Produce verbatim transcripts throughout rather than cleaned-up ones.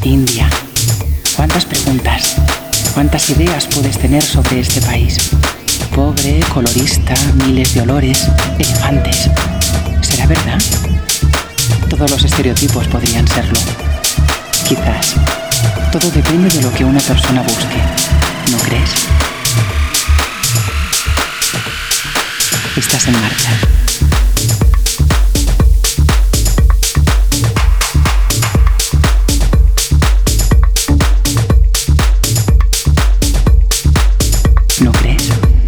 India. ¿Cuántas preguntas, cuántas ideas puedes tener sobre este país? Pobre, colorista, miles de olores, elefantes. ¿Será verdad? Todos los estereotipos podrían serlo. Quizás. Todo depende de lo que una persona busque. ¿No crees? Estás en marcha. ¿No crees?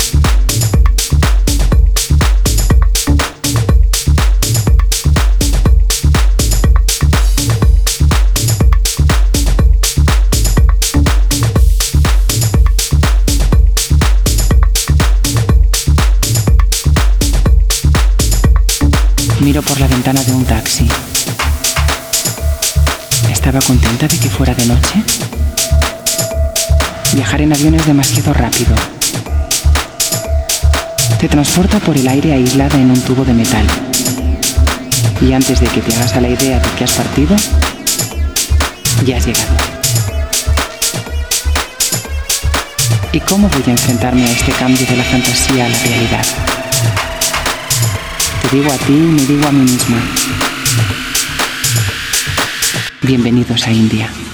Miro por la ventana de un taxi. ¿Estaba contenta de que fuera de noche? Viajar en avión es demasiado rápido. Te transporta por el aire aislada en un tubo de metal. Y antes de que te hagas a la idea de que has partido, ya has llegado. ¿Y cómo voy a enfrentarme a este cambio de la fantasía a la realidad? Te digo a ti y me digo a mí misma: bienvenidos a India.